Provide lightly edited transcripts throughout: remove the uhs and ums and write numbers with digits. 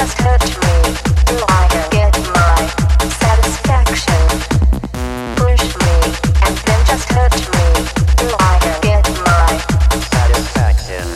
just hurt me till I can get my satisfaction. Push me and then just hurt me till I can get my satisfaction.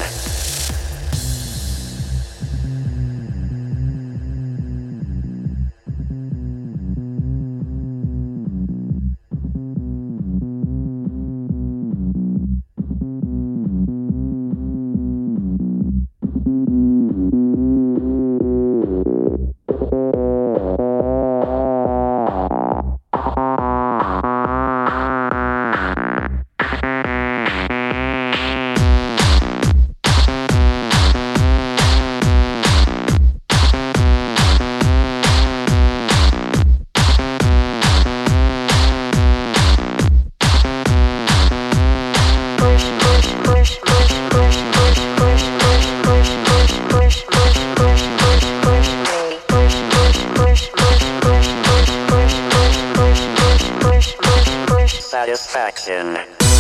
Satisfaction.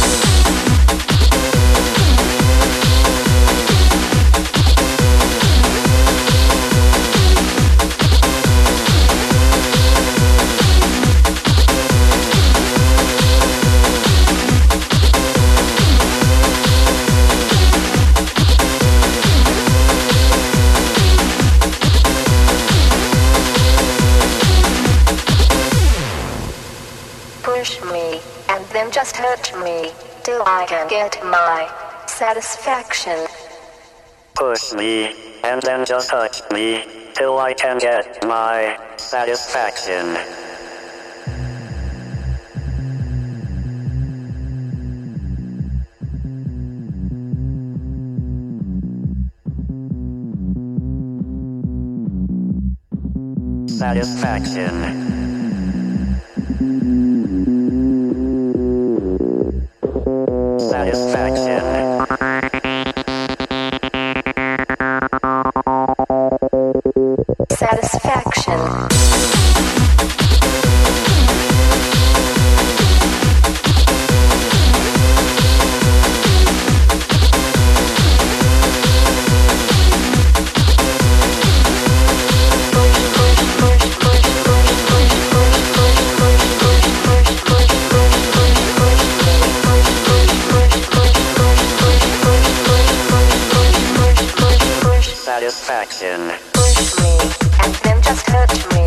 Push me and then just hurt me till I can get my satisfaction. Push me and then just hurt me till I can get my satisfaction. Satisfaction. Satisfaction. Satisfaction. Satisfaction. Push me and then just hurt me